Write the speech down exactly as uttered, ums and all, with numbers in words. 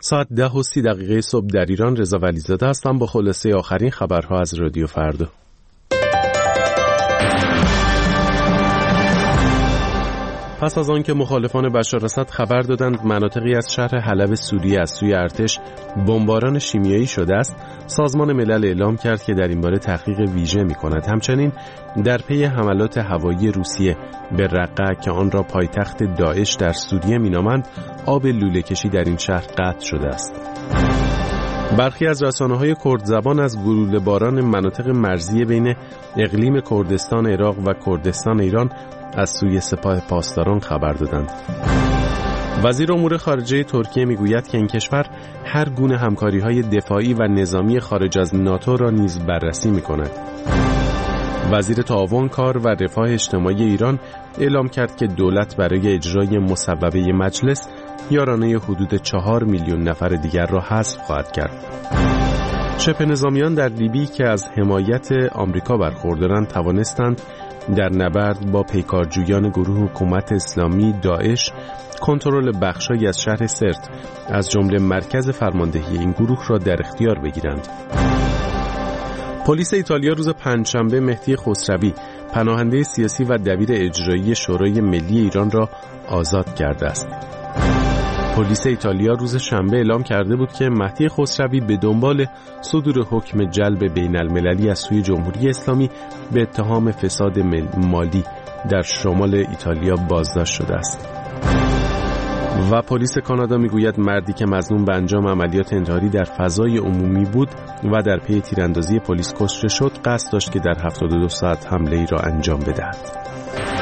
ساعت ده و سی دقیقه صبح در ایران. رضا ولیزاده هستم با خلاصه آخرین خبرها از رادیو فردا. پس از آن که مخالفان بشار اسد خبر دادند مناطقی از شهر حلب سوریه از سوی ارتش بمباران شیمیایی شده است، سازمان ملل اعلام کرد که در این باره تحقیق ویژه می‌کند. همچنین در پی حملات هوایی روسیه به رقه که آن را پایتخت داعش در سوریه می‌نامند، آب لوله‌کشی در این شهر قطع شده است. برخی از رسانه‌های کرد زبان از گلوله باران مناطق مرزی بین اقلیم کردستان عراق و کردستان ایران از سوی سپاه پاسداران خبر دادند. وزیر امور خارجه ترکیه میگوید که این کشور هر گونه همکاری‌های دفاعی و نظامی خارج از ناتو را نیز بررسی می‌کند. وزیر تعاون کار و رفاه اجتماعی ایران اعلام کرد که دولت برای اجرای مصوبه مجلس یارانه حدود چهار میلیون نفر دیگر را حذف خواهد کرد. شبه نظامیان در لیبی که از حمایت آمریکا برخوردارند توانستند در نبرد با پیکارجویان گروه حکومت اسلامی داعش کنترل بخشی از شهر سرت از جمله مرکز فرماندهی این گروه را در اختیار بگیرند. پلیس ایتالیا روز پنجشنبه مهدی خسروی، پناهنده سیاسی و دبیر اجرایی شورای ملی ایران را آزاد کرده است. پلیس ایتالیا روز شنبه اعلام کرده بود که مهدی خسروی به دنبال صدور حکم جلب بین المللی از سوی جمهوری اسلامی به اتهام فساد مالی در شمال ایتالیا بازداشت شده است. و پلیس کانادا میگوید مردی که مظنون به انجام عملیات انتحاری در فضای عمومی بود و در پی تیراندازی پلیس کشته شد، قصد داشت که در هفتاد و دو ساعت حمله ای را انجام بدهد.